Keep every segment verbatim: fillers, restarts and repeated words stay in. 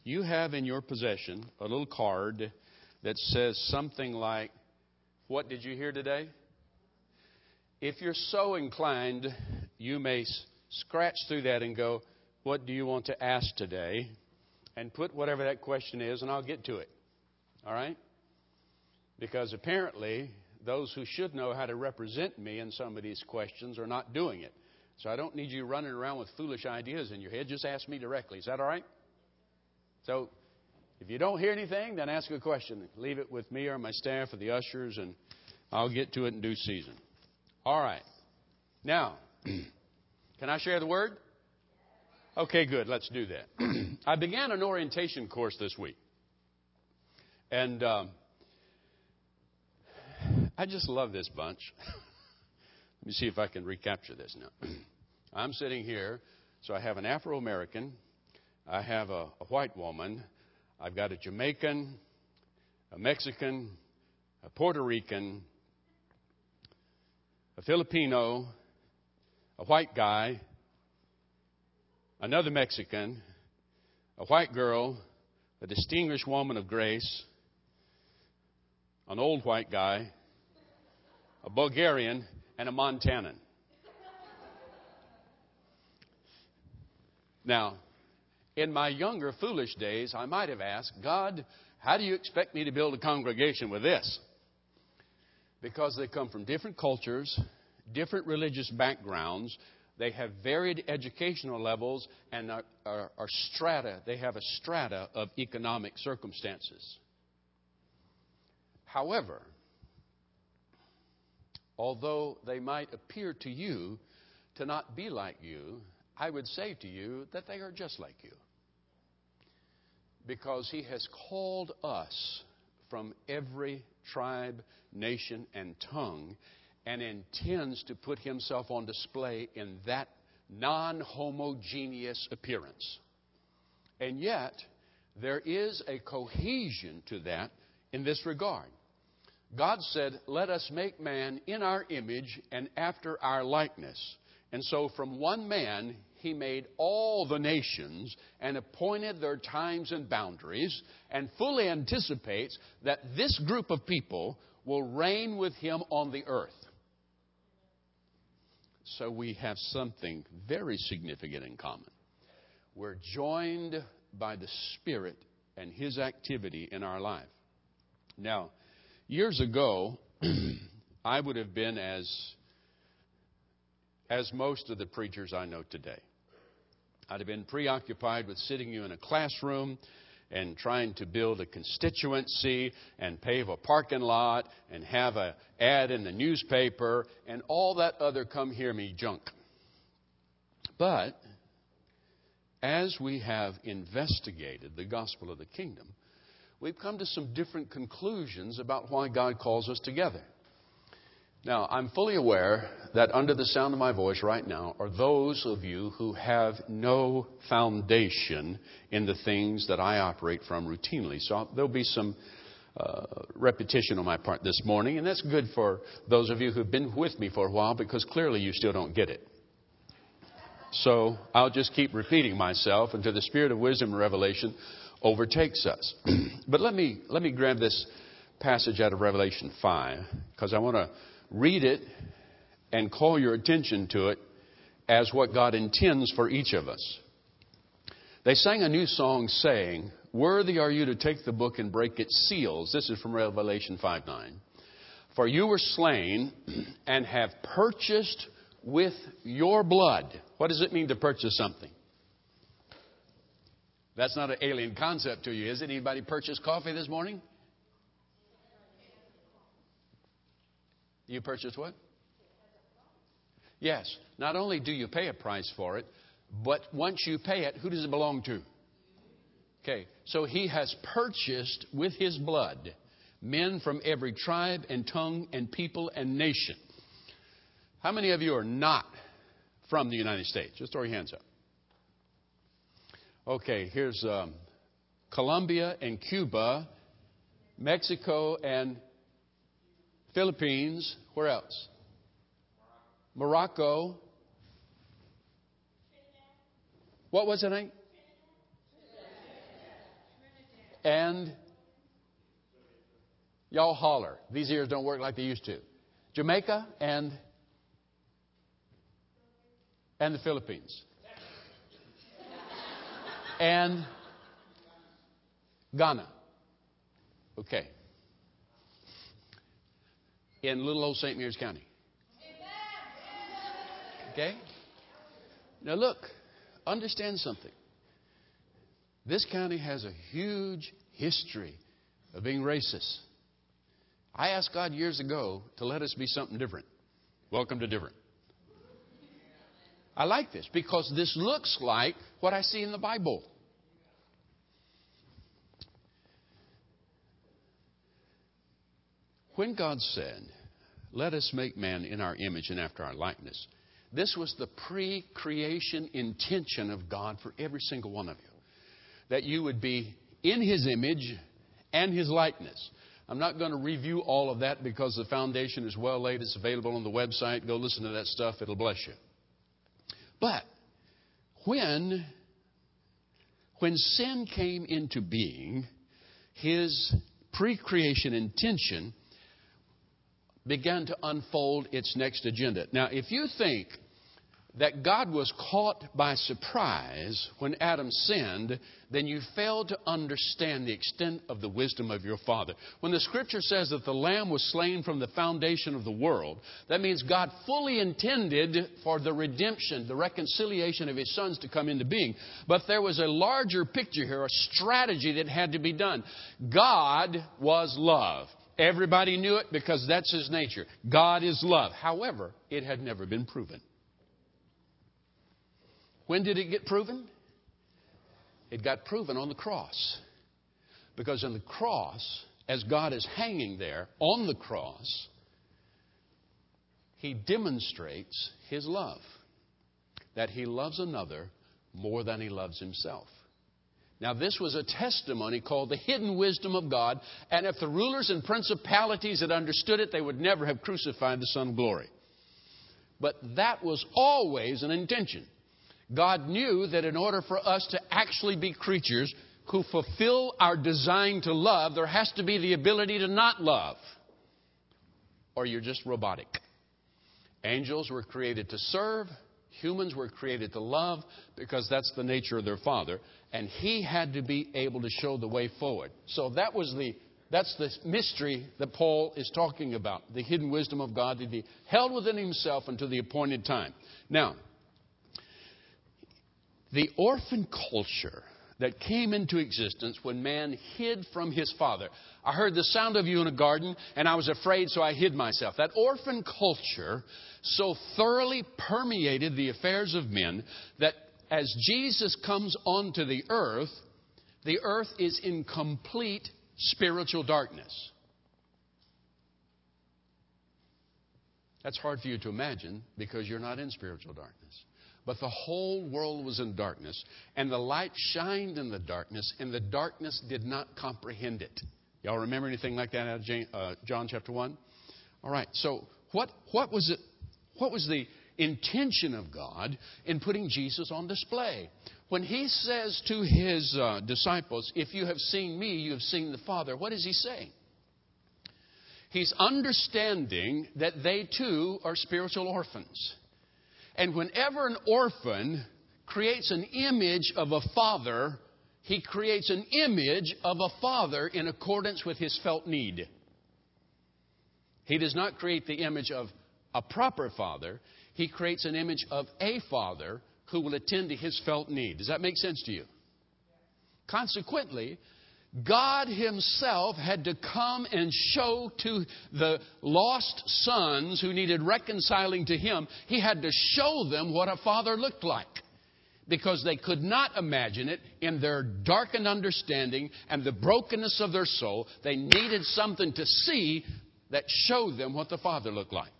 you have in your possession a little card that says something like, what did you hear today? If you're so inclined, you may scratch through that and go, what do you want to ask today? And put whatever that question is, and I'll get to it. All right? Because apparently, those who should know how to represent me in some of these questions are not doing it. So I don't need you running around with foolish ideas in your head. Just ask me directly. Is that all right? So if you don't hear anything, then ask a question. Leave it with me or my staff or the ushers, and I'll get to it in due season. All right. Now, can I share the word? Okay, good. Let's do that. I began an orientation course this week. And um, I just love this bunch. Let me see if I can recapture this now. I'm sitting here, so I have an Afro-American. I have a, a white woman. I've got a Jamaican, a Mexican, a Puerto Rican, a Filipino, a white guy, another Mexican, a white girl, a distinguished woman of grace, an old white guy, a Bulgarian, and a Montanan. Now, in my younger, foolish days, I might have asked, God, how do you expect me to build a congregation with this? Because they come from different cultures, different religious backgrounds. They have varied educational levels and are, are, are strata. They have a strata of economic circumstances. However, although they might appear to you to not be like you, I would say to you that they are just like you. Because He has called us from every tribe, nation, and tongue, and intends to put Himself on display in that non-homogeneous appearance. And yet, there is a cohesion to that in this regard. God said, let us make man in our image and after our likeness. And so from one man, He made all the nations and appointed their times and boundaries, and fully anticipates that this group of people will reign with Him on the earth. So we have something very significant in common. We're joined by the Spirit and His activity in our life. Now, years ago, I would have been as, as most of the preachers I know today. I'd have been preoccupied with sitting you in a classroom and trying to build a constituency and pave a parking lot and have an ad in the newspaper and all that other come hear me junk. But as we have investigated the gospel of the kingdom, we've come to some different conclusions about why God calls us together. Now, I'm fully aware that under the sound of my voice right now are those of you who have no foundation in the things that I operate from routinely. So there'll be some uh, repetition on my part this morning, and that's good for those of you who've been with me for a while, because clearly you still don't get it. So I'll just keep repeating myself until the spirit of wisdom and revelation overtakes us. But let me let me grab this passage out of Revelation five, because I want to read it and call your attention to it as what God intends for each of us. They sang a new song saying, worthy are you to take the book and break its seals. This is from Revelation five nine. For you were slain and have purchased with your blood. What does it mean to purchase something? That's not an alien concept to you, is it? Anybody purchase coffee this morning? You purchased what? Yes. Not only do you pay a price for it, but once you pay it, who does it belong to? Okay. So He has purchased with His blood men from every tribe and tongue and people and nation. How many of you are not from the United States? Just throw your hands up. Okay. Here's um, Colombia and Cuba, Mexico and Philippines. Where else? Morocco. What was the name? and y'all holler. These ears don't work like they used to. Jamaica and and the Philippines. And Ghana. Okay. In little old Saint Mary's County. Okay? Now look, understand something. This county has a huge history of being racist. I asked God years ago to let us be something different. Welcome to different. I like this because this looks like what I see in the Bible. When God said, let us make man in our image and after our likeness, this was the pre-creation intention of God for every single one of you. That you would be in His image and His likeness. I'm not going to review all of that because the foundation is well laid. It's available on the website. Go listen to that stuff. It'll bless you. But when, when sin came into being, His pre-creation intention began to unfold its next agenda. Now, if you think that God was caught by surprise when Adam sinned, then you fail to understand the extent of the wisdom of your Father. When the Scripture says that the Lamb was slain from the foundation of the world, that means God fully intended for the redemption, the reconciliation of His sons to come into being. But there was a larger picture here, a strategy that had to be done. God was love. Everybody knew it because that's His nature. God is love. However, it had never been proven. When did it get proven? It got proven on the cross. Because on the cross, as God is hanging there on the cross, He demonstrates His love. That He loves another more than He loves Himself. Now, this was a testimony called the hidden wisdom of God. And if the rulers and principalities had understood it, they would never have crucified the Son of Glory. But that was always an intention. God knew that in order for us to actually be creatures who fulfill our design to love, there has to be the ability to not love. Or you're just robotic. Angels were created to serve. Humans were created to love because that's the nature of their Father. And He had to be able to show the way forward. So that was the, that's the mystery that Paul is talking about. The hidden wisdom of God to be held within Himself until the appointed time. Now, the orphan culture that came into existence when man hid from his father. I heard the sound of you in a garden, and I was afraid, so I hid myself. That orphan culture so thoroughly permeated the affairs of men that as Jesus comes onto the earth, the earth is in complete spiritual darkness. That's hard for you to imagine because you're not in spiritual darkness. But the whole world was in darkness, and the light shined in the darkness, and the darkness did not comprehend it. Y'all remember anything like that out of John chapter one? All right, so what, what was it? What was the intention of God in putting Jesus on display? When He says to His uh, disciples, if you have seen me, you have seen the Father, what is He saying? He's understanding that they too are spiritual orphans. And whenever an orphan creates an image of a father, he creates an image of a father in accordance with his felt need. He does not create the image of a proper father. He creates an image of a father who will attend to his felt need. Does that make sense to you? Consequently, God Himself had to come and show to the lost sons who needed reconciling to Him, He had to show them what a father looked like. Because they could not imagine it in their darkened understanding and the brokenness of their soul. They needed something to see that showed them what the Father looked like.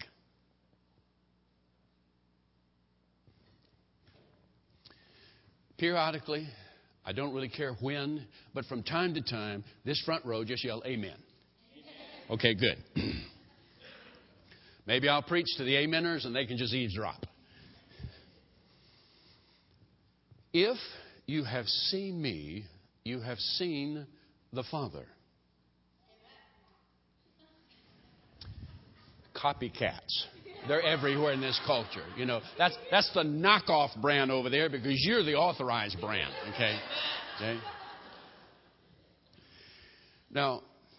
Periodically, I don't really care when, but from time to time, this front row just yell, amen. Okay, good. Maybe I'll preach to the ameners and they can just eavesdrop. If you have seen me, you have seen the Father. Copycats. They're everywhere in this culture. You know, that's that's the knockoff brand over there because you're the authorized brand. Okay? Okay? Now,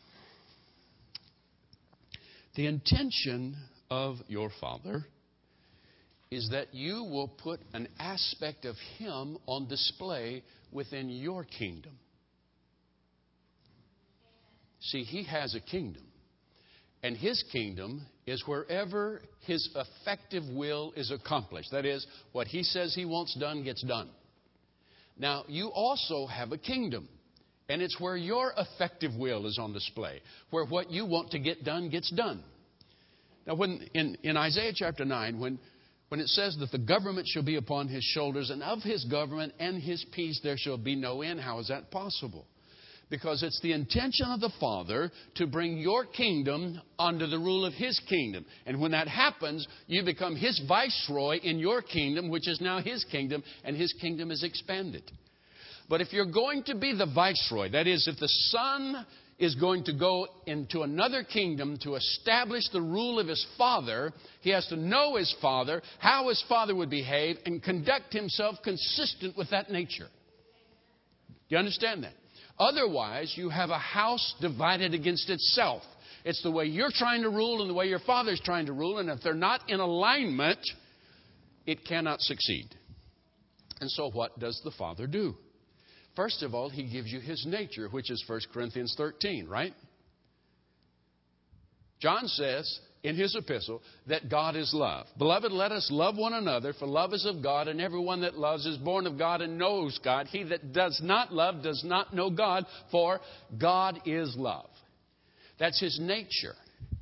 the intention of your Father is that you will put an aspect of Him on display within your kingdom. See, He has a kingdom. And His kingdom is wherever His effective will is accomplished. That is, what He says He wants done gets done. Now, you also have a kingdom. And it's where your effective will is on display. Where what you want to get done gets done. Now, when in, in Isaiah chapter nine, when, when it says that the government shall be upon His shoulders, and of His government and His peace there shall be no end, how is that possible? Because it's the intention of the Father to bring your kingdom under the rule of His kingdom. And when that happens, you become His viceroy in your kingdom, which is now His kingdom, and His kingdom is expanded. But if you're going to be the viceroy, that is, if the Son is going to go into another kingdom to establish the rule of His Father, He has to know His Father, how His Father would behave, and conduct Himself consistent with that nature. Do you understand that? Otherwise, you have a house divided against itself. It's the way you're trying to rule and the way your Father's trying to rule. And if they're not in alignment, it cannot succeed. And so what does the Father do? First of all, He gives you His nature, which is First Corinthians thirteen, right? John says in his epistle that God is love. Beloved, let us love one another, for love is of God, and everyone that loves is born of God and knows God. He that does not love does not know God, for God is love. That's His nature.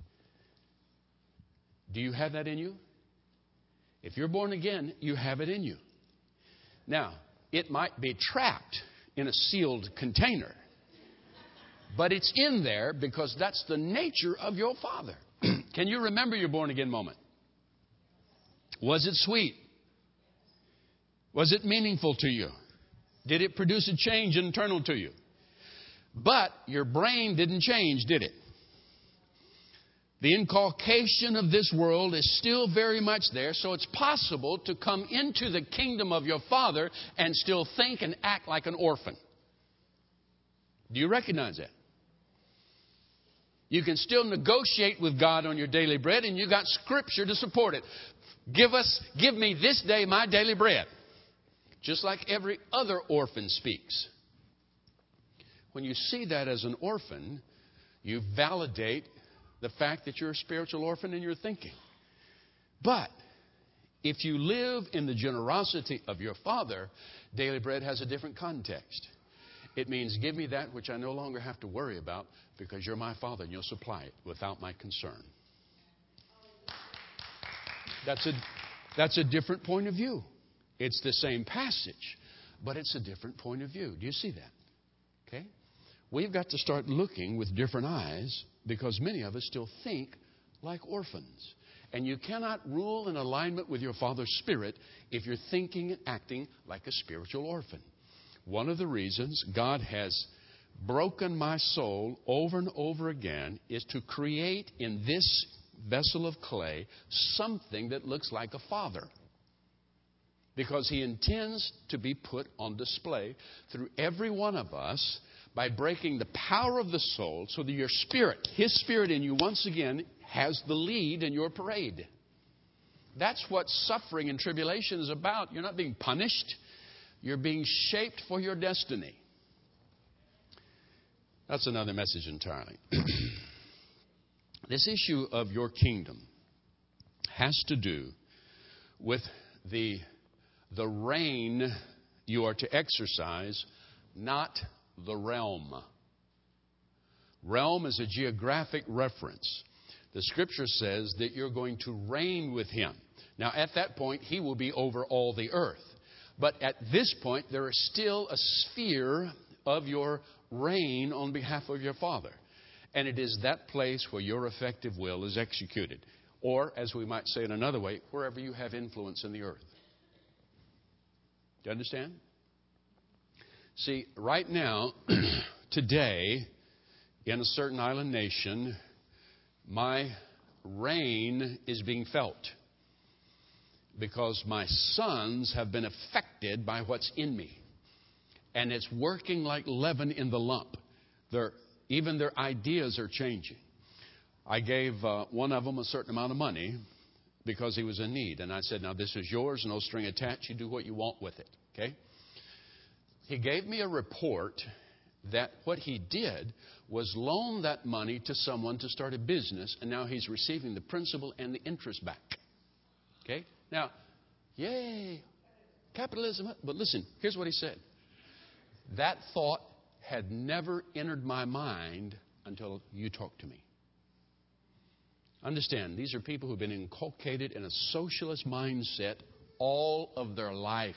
Do you have that in you? If you're born again, you have it in you. Now, it might be trapped in a sealed container, but it's in there because that's the nature of your Father. Can you remember your born-again moment? Was it sweet? Was it meaningful to you? Did it produce a change internal to you? But your brain didn't change, did it? The inculcation of this world is still very much there, so it's possible to come into the kingdom of your Father and still think and act like an orphan. Do you recognize that? You can still negotiate with God on your daily bread, and you got Scripture to support it. Give us, give me this day my daily bread. Just like every other orphan speaks. When you see that as an orphan, you validate the fact that you're a spiritual orphan in your thinking. But if you live in the generosity of your Father, daily bread has a different context. It means give me that which I no longer have to worry about because you're my Father and you'll supply it without my concern. That's a, that's a different point of view. It's the same passage, but it's a different point of view. Do you see that? Okay? We've got to start looking with different eyes because many of us still think like orphans. And you cannot rule in alignment with your Father's Spirit if you're thinking and acting like a spiritual orphan. One of the reasons God has broken my soul over and over again is to create in this vessel of clay something that looks like a father. Because He intends to be put on display through every one of us by breaking the power of the soul so that your spirit, His Spirit in you once again, has the lead in your parade. That's what suffering and tribulation is about. You're not being punished. You're being shaped for your destiny. That's another message entirely. This issue of your kingdom has to do with the, the reign you are to exercise, not the realm. Realm is a geographic reference. The Scripture says that you're going to reign with Him. Now, at that point, He will be over all the earth. But at this point, there is still a sphere of your reign on behalf of your Father. And it is that place where your effective will is executed. Or, as we might say in another way, wherever you have influence in the earth. Do you understand? See, right now, today, in a certain island nation, my reign is being felt because my sons have been affected by what's in me. And it's working like leaven in the lump. Their, even their ideas are changing. I gave uh, one of them a certain amount of money because he was in need. And I said, now this is yours, no string attached. You do what you want with it. Okay? He gave me a report that what he did was loan that money to someone to start a business, and now he's receiving the principal and the interest back. Okay? Now, yay, capitalism. But listen, here's what he said. That thought had never entered my mind until you talked to me. Understand, these are people who've been inculcated in a socialist mindset all of their life.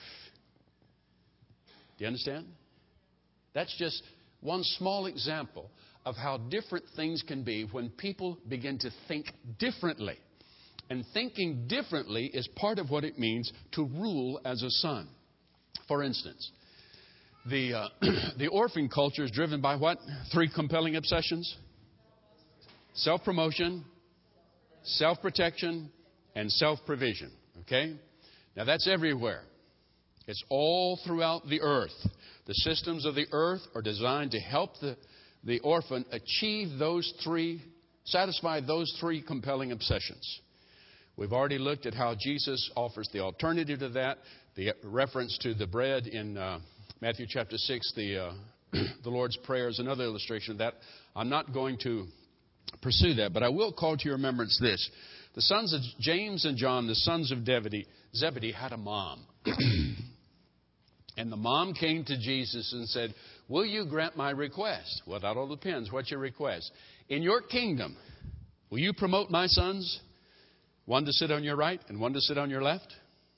Do you understand? That's just one small example of how different things can be when people begin to think differently. And thinking differently is part of what it means to rule as a son. For instance, the, uh, the orphan culture is driven by what? Three compelling obsessions? Self-promotion, self-protection, and self-provision. Okay? Now that's everywhere. It's all throughout the earth. The systems of the earth are designed to help the, the orphan achieve those three, satisfy those three compelling obsessions. We've already looked at how Jesus offers the alternative to that. The reference to the bread in uh, Matthew chapter six, the, uh, the Lord's Prayer is another illustration of that. I'm not going to pursue that, but I will call to your remembrance this. The sons of James and John, the sons of Zebedee, Zebedee had a mom. And the mom came to Jesus and said, will you grant my request? Well, that all depends. What's your request? In your kingdom, will you promote my sons? One to sit on your right and one to sit on your left?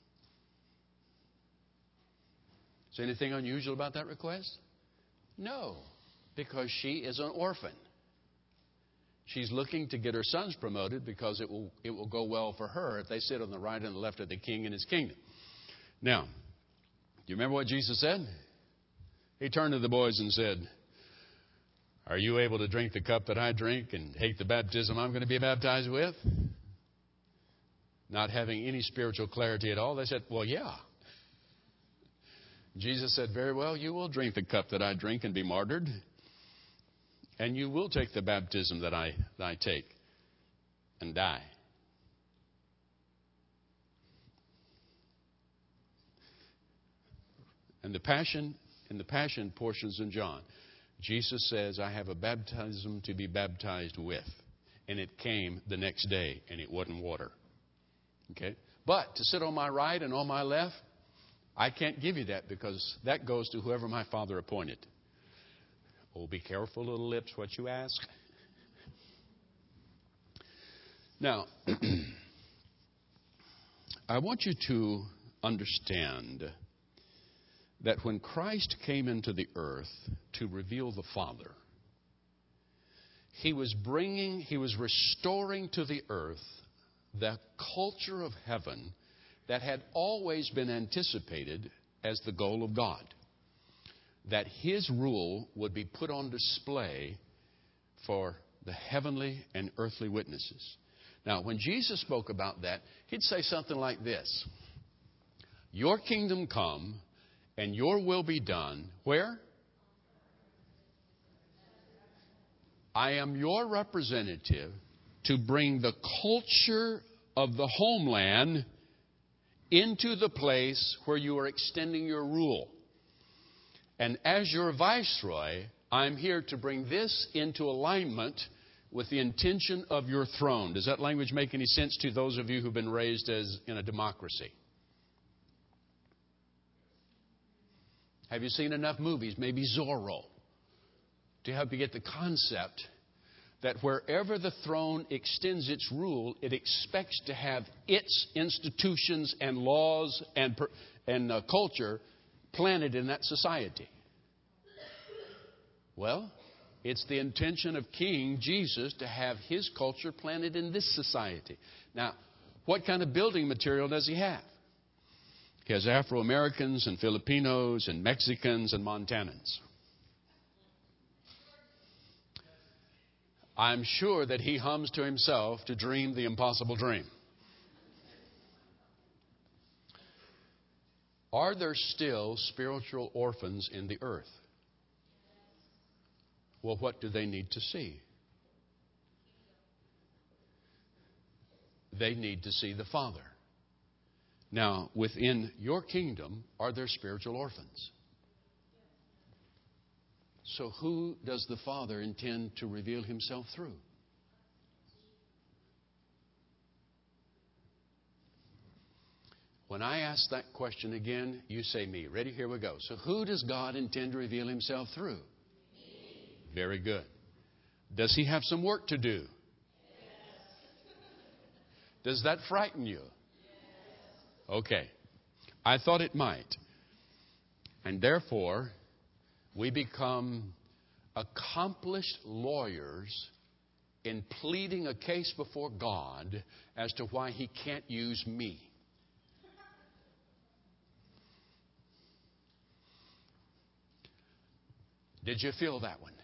Is there anything unusual about that request? No, because she is an orphan. She's looking to get her sons promoted because it will, it will go well for her if they sit on the right and the left of the king in his kingdom. Now, do you remember what Jesus said? He turned to the boys and said, are you able to drink the cup that I drink and take the baptism I'm going to be baptized with? Not having any spiritual clarity at all, they said, well, yeah. Jesus said, very well, you will drink the cup that I drink and be martyred. And you will take the baptism that I, that I take and die. And the passion, in the passion portions in John, Jesus says, I have a baptism to be baptized with. And it came the next day, and it wasn't water. Okay? But to sit on my right and on my left, I can't give you that because that goes to whoever my Father appointed. Oh, be careful, little lips, what you ask. Now, I want you to understand that when Christ came into the earth to reveal the Father, He was bringing, He was restoring to the earth the culture of heaven that had always been anticipated as the goal of God. That His rule would be put on display for the heavenly and earthly witnesses. Now, when Jesus spoke about that, He'd say something like this. Your kingdom come and your will be done. Where? I am your representative to bring the culture of the homeland into the place where you are extending your rule. And as your viceroy, I'm here to bring this into alignment with the intention of your throne. Does that language make any sense to those of you who've been raised as in a democracy? Have you seen enough movies, maybe Zorro, to help you get the concept that wherever the throne extends its rule, it expects to have its institutions and laws and, and uh, culture planted in that society? Well, it's the intention of King Jesus to have His culture planted in this society. Now, what kind of building material does He have? He has Afro-Americans and Filipinos and Mexicans and Montanans. I'm sure that he hums to himself to dream the impossible dream. Are there still spiritual orphans in the earth? Well, what do they need to see? They need to see the Father. Now, within your kingdom, are there spiritual orphans? So who does the Father intend to reveal himself through? When I ask that question again, you say me. Ready? Here we go. So who does God intend to reveal himself through? Me. Very good. Does he have some work to do? Yes. Does that frighten you? Yes. Okay. I thought it might. And therefore, we become accomplished lawyers in pleading a case before God as to why he can't use me. Did you feel that one?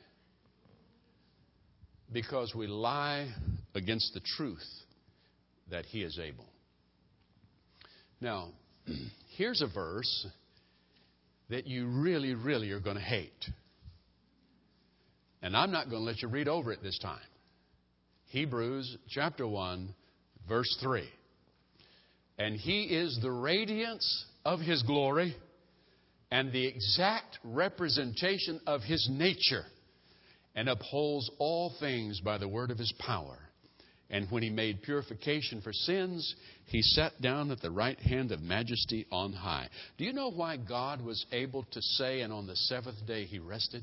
Because we lie against the truth that he is able. Now, here's a verse that you really, really are going to hate. And I'm not going to let you read over it this time. Hebrews chapter one, verse three. And he is the radiance of his glory and the exact representation of his nature, and upholds all things by the word of his power. And when he made purification for sins, he sat down at the right hand of majesty on high. Do you know why God was able to say, and on the seventh day he rested?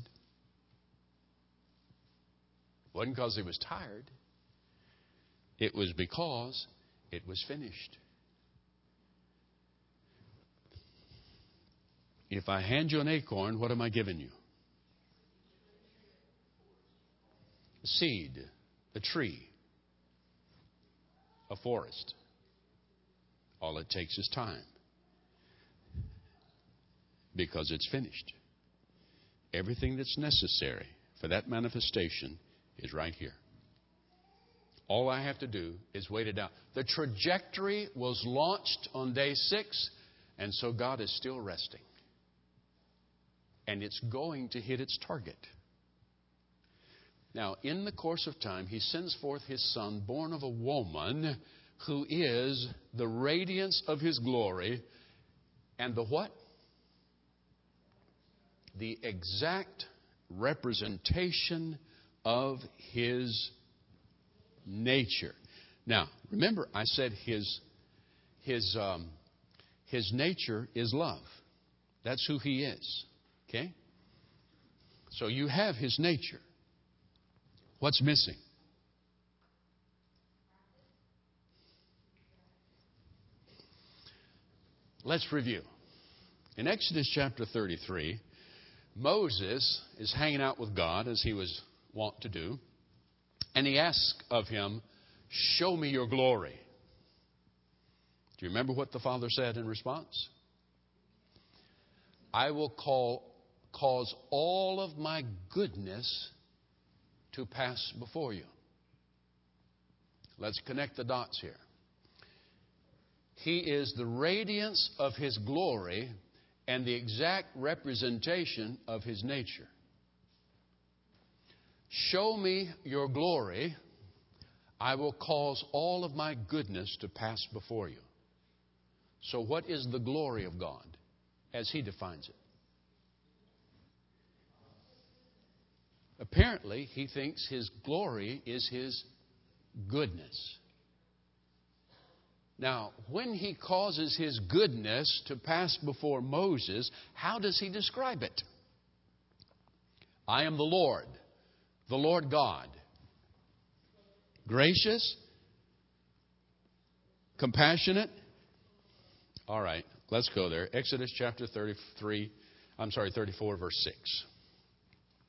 It wasn't because he was tired. It was because it was finished. If I hand you an acorn, what am I giving you? A seed, a tree, a forest. All it takes is time. Because it's finished. Everything that's necessary for that manifestation is right here. All I have to do is wait it out. The trajectory was launched on day six, and so God is still resting. And it's going to hit its target. Now, in the course of time, he sends forth his Son, born of a woman, who is the radiance of his glory and the what? The exact representation of his nature. Now, remember, I said his, his, um, his nature is love. That's who he is. Okay? So you have his nature. What's missing? Let's review. In Exodus chapter thirty-three, Moses is hanging out with God as he was wont to do, and he asks of him, "Show me your glory." Do you remember what the Father said in response? I will call cause all of my goodness to pass before you. Let's connect the dots here. He is the radiance of his glory and the exact representation of his nature. Show me your glory, I will cause all of my goodness to pass before you. So what is the glory of God as he defines it? Apparently, he thinks his glory is his goodness. Now, when he causes his goodness to pass before Moses, how does he describe it? I am the Lord, the Lord God. Gracious, compassionate. All right, let's go there. Exodus chapter thirty-three, I'm sorry, thirty-four, verse six.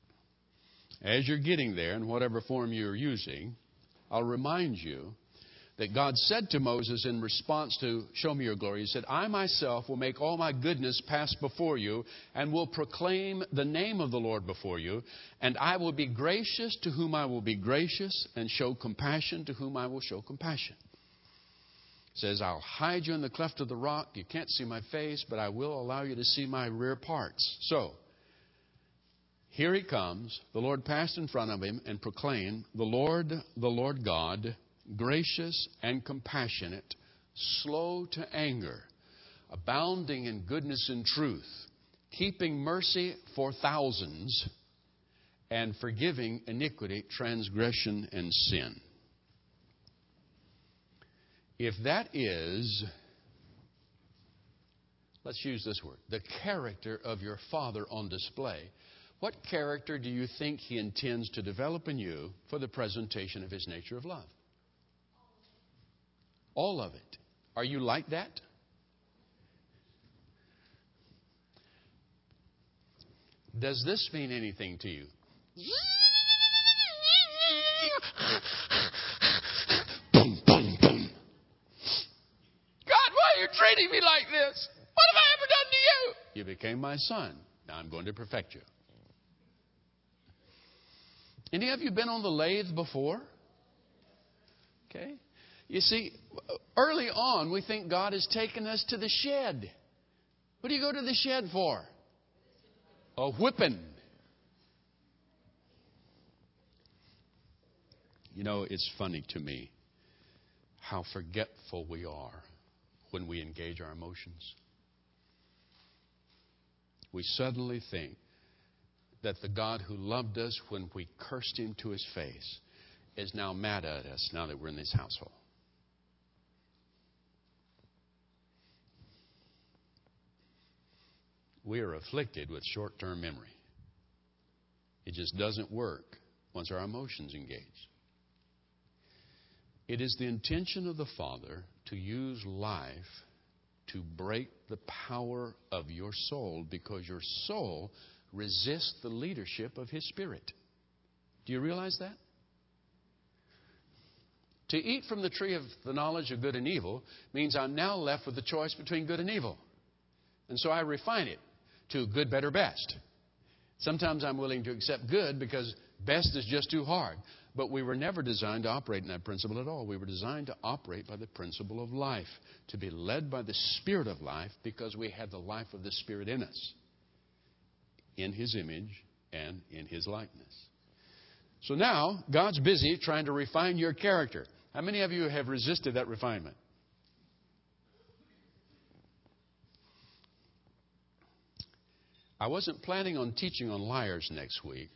As you're getting there, in whatever form you're using, I'll remind you that God said to Moses in response to show me your glory. He said, I myself will make all my goodness pass before you and will proclaim the name of the Lord before you. And I will be gracious to whom I will be gracious and show compassion to whom I will show compassion. It says, I'll hide you in the cleft of the rock. You can't see my face, but I will allow you to see my rear parts. So, here he comes. The Lord passed in front of him and proclaimed, the Lord, the Lord God, gracious and compassionate, slow to anger, abounding in goodness and truth, keeping mercy for thousands, and forgiving iniquity, transgression, and sin. If that is, let's use this word, the character of your Father on display, what character do you think He intends to develop in you for the presentation of His nature of love? All of it. Are you like that? Does this mean anything to you? Boom, boom, boom. God, why are you treating me like this? What have I ever done to you? You became my son. Now I'm going to perfect you. Any of you been on the lathe before? Okay. You see, early on, we think God has taken us to the shed. What do you go to the shed for? A whipping. You know, it's funny to me how forgetful we are when we engage our emotions. We suddenly think that the God who loved us when we cursed Him to His face is now mad at us now that we're in this household. We are afflicted with short-term memory. It just doesn't work once our emotions engage. It is the intention of the Father to use life to break the power of your soul because your soul resists the leadership of His Spirit. Do you realize that? To eat from the tree of the knowledge of good and evil means I'm now left with the choice between good and evil. And so I refine it to good, better, best. Sometimes I'm willing to accept good because best is just too hard. But we were never designed to operate in that principle at all. We were designed to operate by the principle of life, to be led by the Spirit of life because we had the life of the Spirit in us, in His image and in His likeness. So now, God's busy trying to refine your character. How many of you have resisted that refinement? I wasn't planning on teaching on liars next week,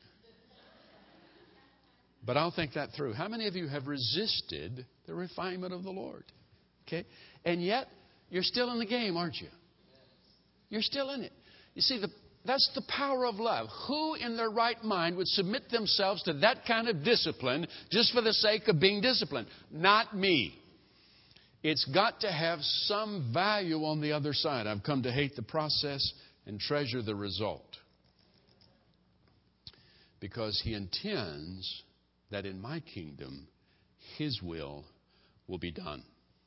but I'll think that through. How many of you have resisted the refinement of the Lord? Okay? And yet, you're still in the game, aren't you? You're still in it. You see, the, that's the power of love. Who in their right mind would submit themselves to that kind of discipline just for the sake of being disciplined? Not me. It's got to have some value on the other side. I've come to hate the process and treasure the result. Because He intends that in my kingdom, His will will be done.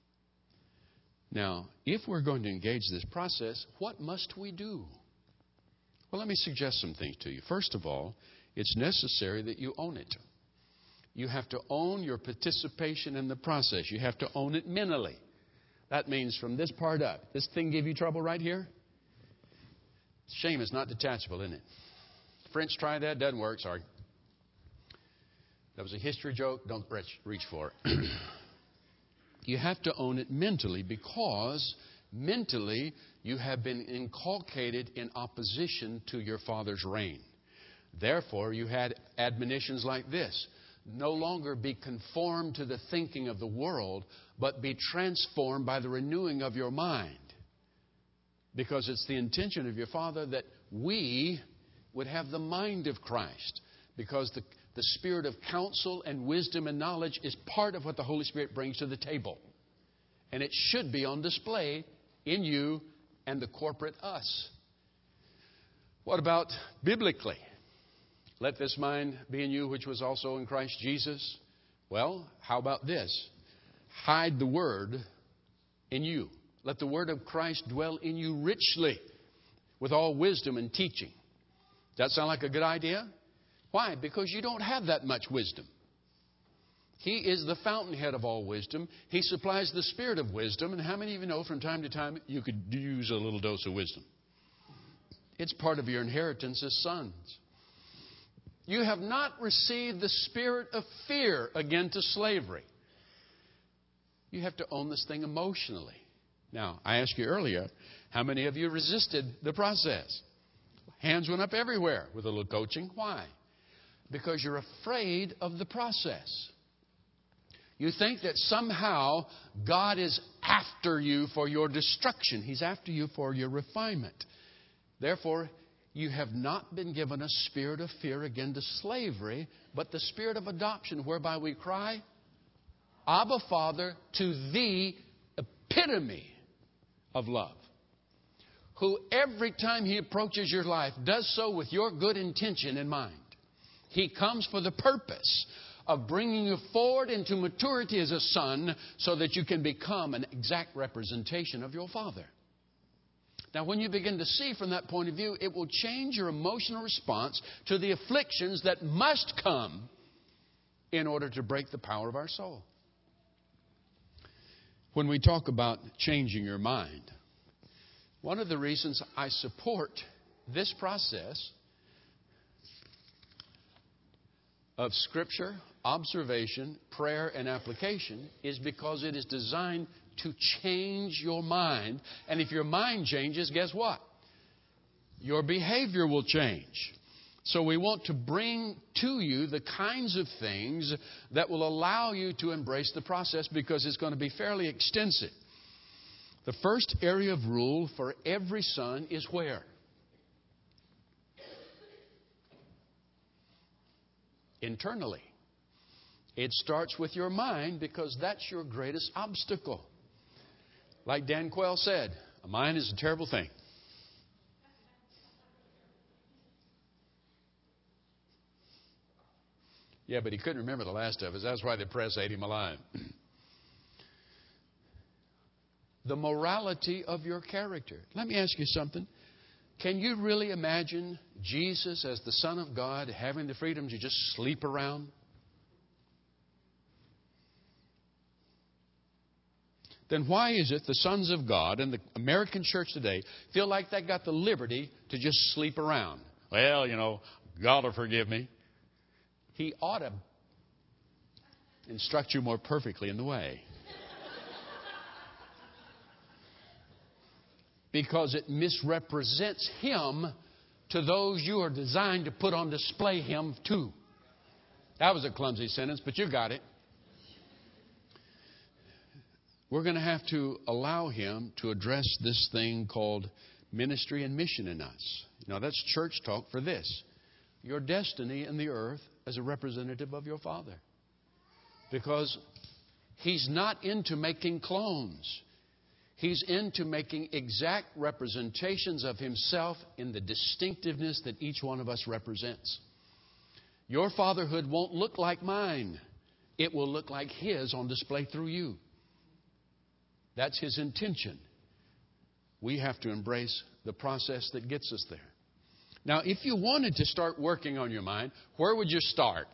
Now, if we're going to engage this process, what must we do? Well, let me suggest some things to you. First of all, it's necessary that you own it. You have to own your participation in the process. You have to own it mentally. That means from this part up. This thing give you trouble right here? Shame is not detachable, isn't it? French, try that. Doesn't work. Sorry. That was a history joke. Don't reach, reach for it. You have to own it mentally because mentally you have been inculcated in opposition to your Father's reign. Therefore, you had admonitions like this. No longer be conformed to the thinking of the world, but be transformed by the renewing of your mind. Because it's the intention of your Father that we would have the mind of Christ. Because the, the spirit of counsel and wisdom and knowledge is part of what the Holy Spirit brings to the table. And it should be on display in you and the corporate us. What about biblically? Let this mind be in you which was also in Christ Jesus. Well, how about this? hide the Word in you. Let the Word of Christ dwell in you richly with all wisdom and teaching. Does that sound like a good idea? Why? Because you don't have that much wisdom. He is the fountainhead of all wisdom. He supplies the spirit of wisdom. And how many of you know from time to time you could use a little dose of wisdom? It's part of your inheritance as sons. You have not received the spirit of fear again to slavery. You have to own this thing emotionally. Now, I asked you earlier, how many of you resisted the process? Hands went up everywhere with a little coaching. Why? Because you're afraid of the process. You think that somehow God is after you for your destruction. He's after you for your refinement. Therefore, you have not been given a spirit of fear again to slavery, but the spirit of adoption, whereby we cry, Abba, Father, to the epitome of love, who every time He approaches your life does so with your good intention in mind. He comes for the purpose of bringing you forward into maturity as a son so that you can become an exact representation of your Father. Now, when you begin to see from that point of view, it will change your emotional response to the afflictions that must come in order to break the power of our soul. When we talk about changing your mind, one of the reasons I support this process of Scripture, observation, prayer, and application is because it is designed to change your mind. And if your mind changes, guess what? Your behavior will change. So we want to bring to you the kinds of things that will allow you to embrace the process, because it's going to be fairly extensive. The first area of rule for every son is where? Internally. It starts with your mind, because that's your greatest obstacle. Like Dan Quayle said, a mind is a terrible thing. Yeah, but he couldn't remember the last of us. That's why the press ate him alive. The morality of your character. Let me ask you something. Can you really imagine Jesus as the Son of God having the freedom to just sleep around? Then why is it the sons of God and the American church today feel like they got the liberty to just sleep around? Well, you know, God will forgive me. He ought to instruct you more perfectly in the way. Because it misrepresents Him to those you are designed to put on display Him to. That was a clumsy sentence, but you got it. We're going to have to allow Him to address this thing called ministry and mission in us. Now, that's church talk for this. Your destiny in the earth as a representative of your Father. Because He's not into making clones. He's into making exact representations of Himself in the distinctiveness that each one of us represents. Your fatherhood won't look like mine. It will look like His on display through you. That's His intention. We have to embrace the process that gets us there. Now, if you wanted to start working on your mind, where would you start?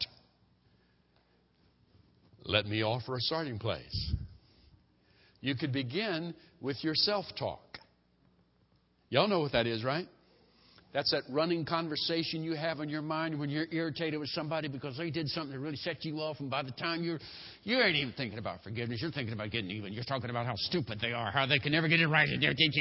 Let me offer a starting place. You could begin with your self-talk. Y'all know what that is, right? That's that running conversation you have in your mind when you're irritated with somebody because they did something that really set you off, and by the time you're, you ain't even thinking about forgiveness. You're thinking about getting even. You're talking about how stupid they are, how they can never get it right. And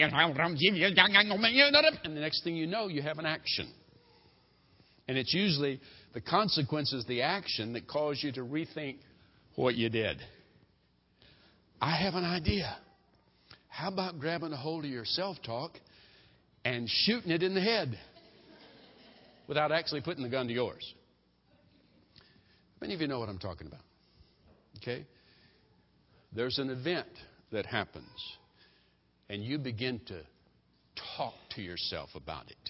the next thing you know, you have an action. And it's usually the consequences, the action, that cause you to rethink what you did. I have an idea. How about grabbing a hold of your self-talk and shooting it in the head without actually putting the gun to yours? Many of you know what I'm talking about. Okay? There's an event that happens, and you begin to talk to yourself about it.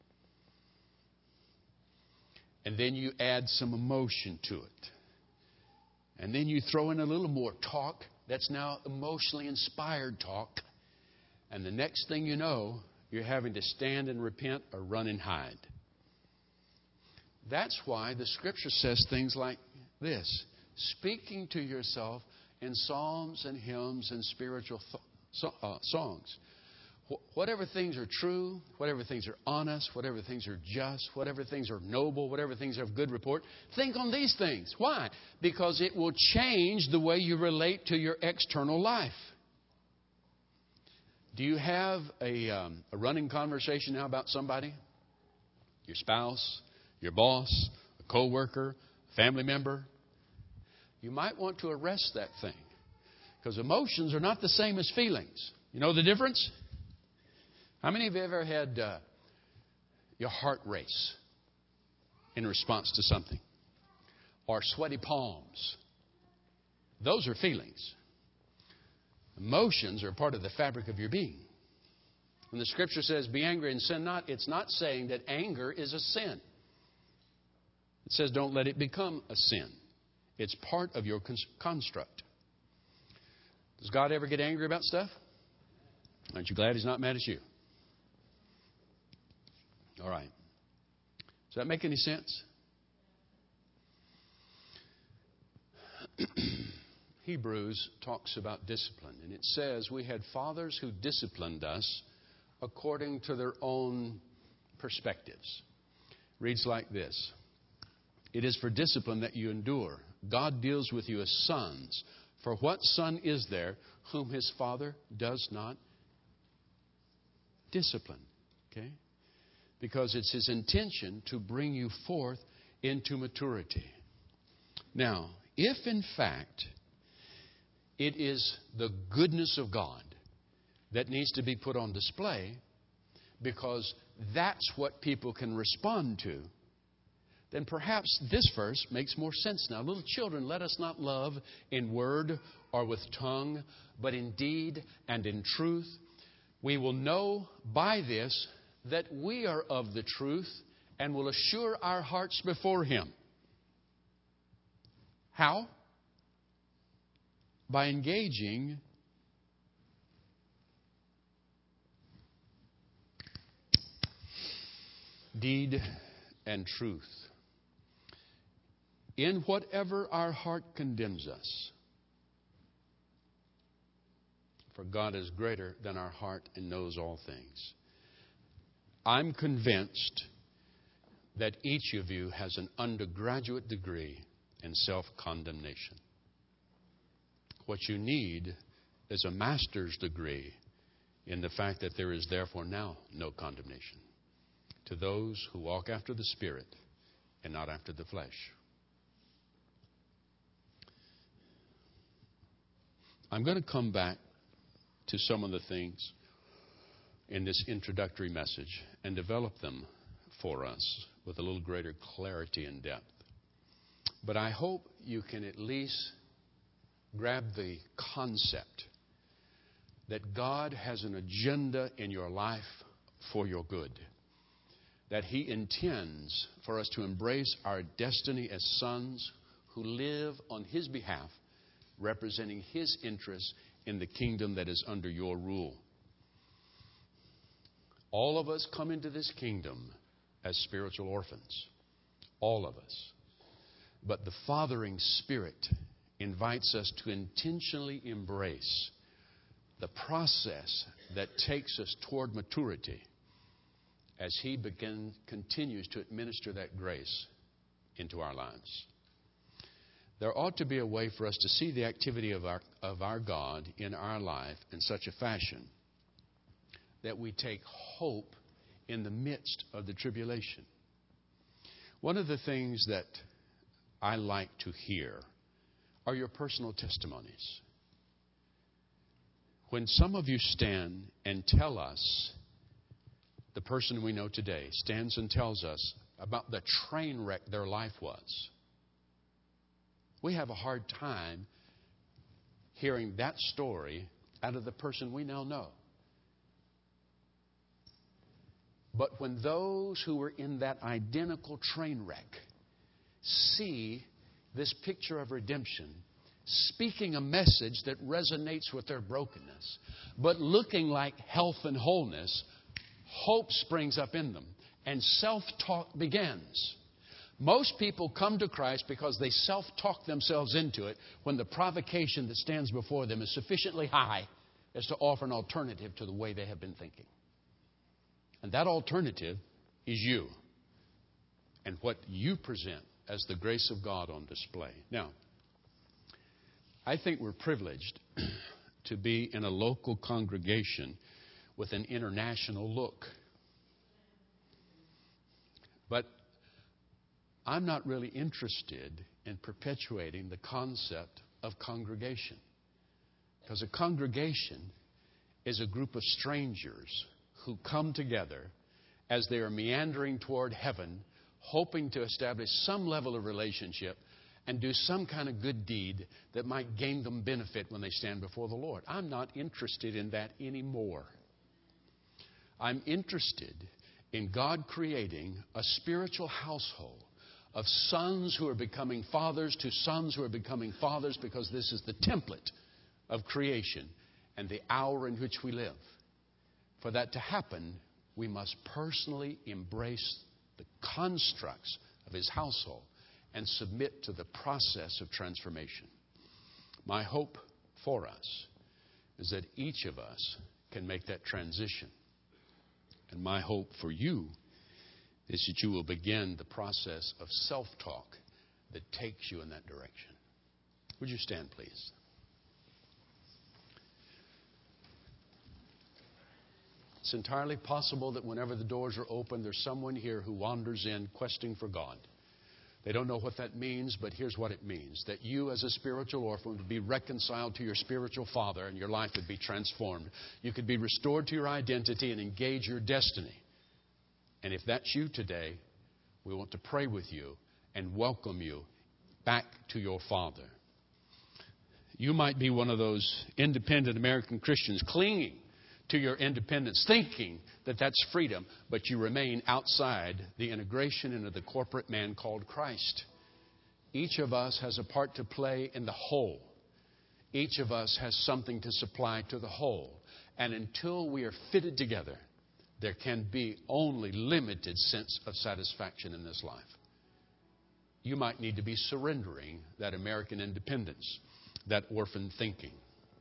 And then you add some emotion to it. And then you throw in a little more talk that's now emotionally inspired talk. And the next thing you know, you're having to stand and repent or run and hide. That's why the Scripture says things like this: speaking to yourself in psalms and hymns and spiritual th- so, uh, songs. Wh- whatever things are true, whatever things are honest, whatever things are just, whatever things are noble, whatever things are of good report, think on these things. Why? Because it will change the way you relate to your external life. Do you have a, um, a running conversation now about somebody? Your spouse, your boss, a coworker, a family member? You might want to arrest that thing, because emotions are not the same as feelings. You know the difference? How many of you have ever had uh, your heart race in response to something? Or sweaty palms? Those are feelings. Emotions are part of the fabric of your being. When the Scripture says, be angry and sin not, it's not saying that anger is a sin. It says don't let it become a sin. It's part of your construct. Does God ever get angry about stuff? Aren't you glad He's not mad at you? All right. Does that make any sense? Hebrews talks about discipline, and it says we had fathers who disciplined us according to their own perspectives. Reads like this: it is for discipline that you endure. God deals with you as sons. For what son is there whom his father does not discipline? Okay? Because it's His intention to bring you forth into maturity. Now, if in fact it is the goodness of God that needs to be put on display, because that's what people can respond to, then perhaps this verse makes more sense now. Little children, let us not love in word or with tongue, but in deed and in truth. We will know by this that we are of the truth and will assure our hearts before Him. How? By engaging deed and truth in whatever our heart condemns us. For God is greater than our heart and knows all things. I'm convinced that each of you has an undergraduate degree in self-condemnation. What you need is a master's degree in the fact that there is therefore now no condemnation to those who walk after the Spirit and not after the flesh. I'm going to come back to some of the things in this introductory message and develop them for us with a little greater clarity and depth. But I hope you can at least grab the concept that God has an agenda in your life for your good. That He intends for us to embrace our destiny as sons who live on His behalf, representing His interests in the kingdom that is under your rule. All of us come into this kingdom as spiritual orphans. All of us. But the Fathering Spirit invites us to intentionally embrace the process that takes us toward maturity as He begin, continues to administer that grace into our lives. There ought to be a way for us to see the activity of our, of our God in our life in such a fashion that we take hope in the midst of the tribulation. One of the things that I like to hear are your personal testimonies. When some of you stand and tell us, the person we know today stands and tells us about the train wreck their life was, we have a hard time hearing that story out of the person we now know. But when those who were in that identical train wreck see this picture of redemption, speaking a message that resonates with their brokenness, but looking like health and wholeness, hope springs up in them and self-talk begins. Most people come to Christ because they self-talk themselves into it when the provocation that stands before them is sufficiently high as to offer an alternative to the way they have been thinking. And that alternative is you and what you present as the grace of God on display. Now, I think we're privileged to be in a local congregation with an international look. But I'm not really interested in perpetuating the concept of congregation. Because a congregation is a group of strangers who come together as they are meandering toward heaven, hoping to establish some level of relationship and do some kind of good deed that might gain them benefit when they stand before the Lord. I'm not interested in that anymore. I'm interested in God creating a spiritual household of sons who are becoming fathers to sons who are becoming fathers, because this is the template of creation and the hour in which we live. For that to happen, we must personally embrace the constructs of His household and submit to the process of transformation. My hope for us is that each of us can make that transition. And my hope for you is that you will begin the process of self-talk that takes you in that direction. Would you stand, please? It's entirely possible that whenever the doors are open, there's someone here who wanders in questing for God. They don't know what that means, but here's what it means. That you as a spiritual orphan would be reconciled to your spiritual father and your life would be transformed. You could be restored to your identity and engage your destiny. And if that's you today, we want to pray with you and welcome you back to your Father. You might be one of those independent American Christians clinging to your independence, thinking that that's freedom, but you remain outside the integration into the corporate man called Christ. Each of us has a part to play in the whole. Each of us has something to supply to the whole. And until we are fitted together, there can be only limited sense of satisfaction in this life. You might need to be surrendering that American independence, that orphan thinking.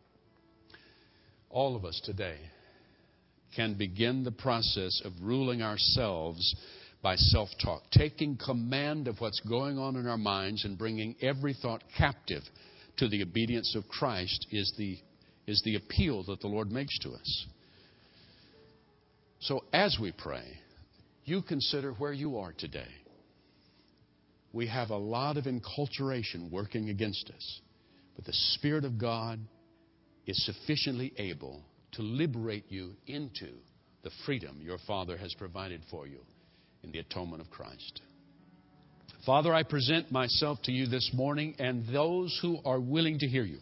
All of us today can begin the process of ruling ourselves by self-talk, taking command of what's going on in our minds and bringing every thought captive to the obedience of Christ is the, is the appeal that the Lord makes to us. So as we pray, you consider where you are today. We have a lot of enculturation working against us, but the Spirit of God is sufficiently able to liberate you into the freedom your Father has provided for you in the atonement of Christ. Father, I present myself to you this morning and those who are willing to hear you.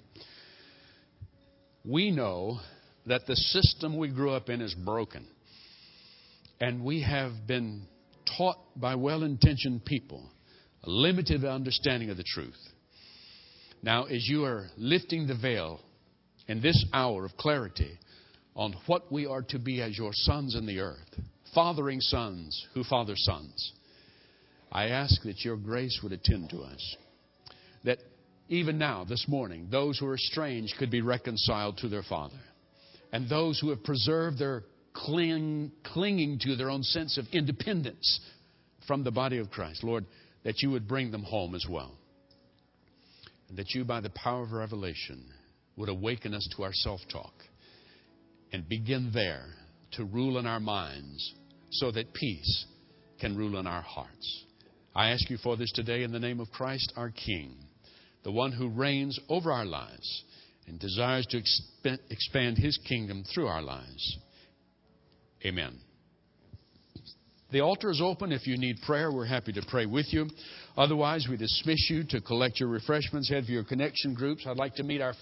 We know that the system we grew up in is broken. And we have been taught by well-intentioned people a limited understanding of the truth. Now, as you are lifting the veil in this hour of clarity on what we are to be as your sons in the earth, fathering sons who father sons, I ask that your grace would attend to us. That even now, this morning, those who are estranged could be reconciled to their Father. And those who have preserved their cling, clinging to their own sense of independence from the body of Christ, Lord, that you would bring them home as well. And that you, by the power of revelation, would awaken us to our self-talk and begin there to rule in our minds so that peace can rule in our hearts. I ask you for this today in the name of Christ, our King, the one who reigns over our lives and desires to exp- expand His kingdom through our lives. Amen. The altar is open. If you need prayer, we're happy to pray with you. Otherwise, we dismiss you to collect your refreshments, head for your connection groups. I'd like to meet our